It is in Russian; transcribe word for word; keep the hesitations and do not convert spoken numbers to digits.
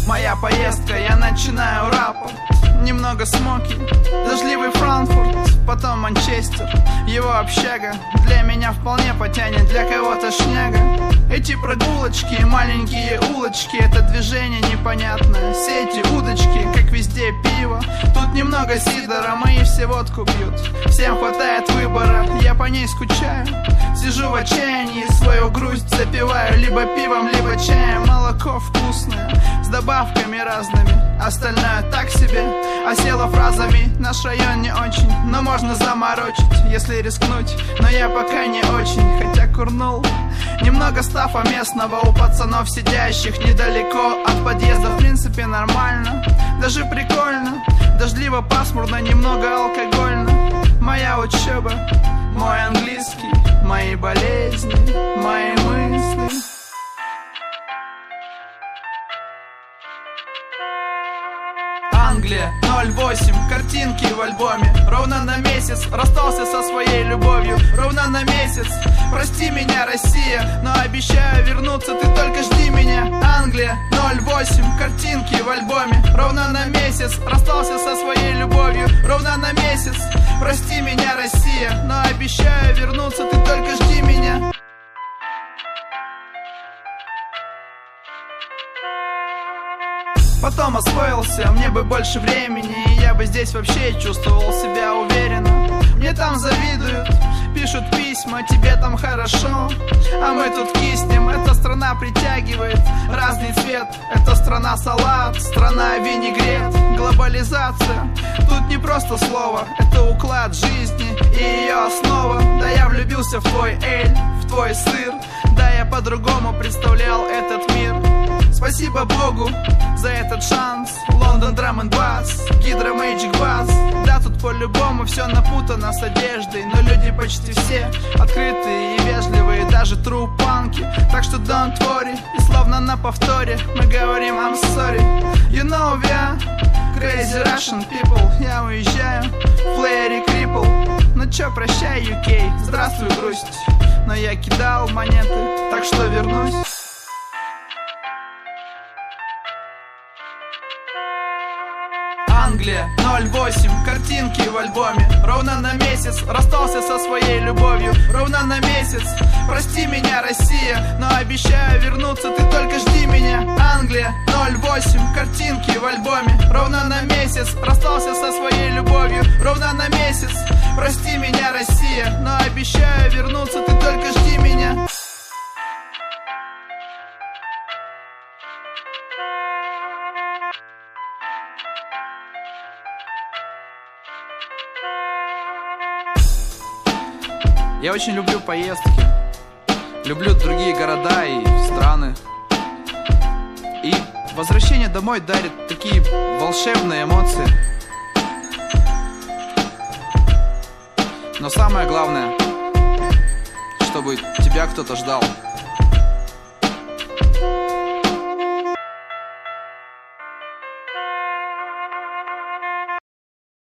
моя поездка, я начинаю рапорт. Немного смоки, дождливый Франкфурт, потом Манчестер, его общага для меня вполне потянет, для кого-то шняга. Эти прогулочки, маленькие улочки, это движение непонятное. Все эти удочки, как везде пиво, тут немного сидора, мои все водку пьют. Всем хватает выбора, я по ней скучаю. Сижу в отчаянии, свою грусть запиваю либо пивом, либо чаем. Молоко вкусное, с добавками разными, остальное так себе. Осела фразами, наш район не очень, но можно заморочить, если рискнуть. Но я пока не очень, хотя курнул немного стафа местного у пацанов, сидящих недалеко от подъезда. В принципе нормально, даже прикольно. Дождливо, пасмурно, немного алкогольно. Моя учеба, мой английский, мои болезни, мои мысли. Англия, ноль восемь, картинки в альбоме. Ровно на месяц расстался со своей любовью. Ровно на месяц, прости меня, Россия, но обещаю вернуться, ты только жди меня. Англия, ноль восемь, картинки в альбоме. Ровно на месяц расстался со своей любовью. Ровно на месяц, прости меня, Россия, но обещаю вернуться, ты только жди меня. Потом освоился, мне бы больше времени, и я бы здесь вообще чувствовал себя уверенно. Мне там завидуют, пишут письма, тебе там хорошо, а мы тут киснем. Эта страна притягивает разный цвет. Это страна салат, страна винегрет. Глобализация, тут не просто слово, это уклад жизни и ее основа. Да, я влюбился в твой эль, в твой сыр. Да, я по-другому представлял этот мир. Спасибо Богу за этот шанс. Лондон, драм энд бас, Гидро, Мэйджик, бас. Да, тут по-любому все напутано с одеждой, но люди почти все открытые и вежливые, даже трупанки. Так что don't worry, и словно на повторе мы говорим I'm sorry. You know we are crazy Russian people. Я уезжаю в плеере крипл. Ну чё, прощай, ю кей, здравствуй, грусть. Но я кидал монеты, так что вернусь. Англия, ноль восемь, картинки в альбоме. Ровно на месяц расстался со своей любовью. Ровно на месяц, прости меня, Россия, но обещаю вернуться, ты только жди меня. Англия, ноль восемь, картинки в альбоме. Ровно на месяц расстался со своей любовью. Ровно на месяц, прости меня, Россия, но обещаю вернуться, ты только жди меня. Я очень люблю поездки, люблю другие города и страны. И возвращение домой дарит такие волшебные эмоции. Но самое главное, чтобы тебя кто-то ждал.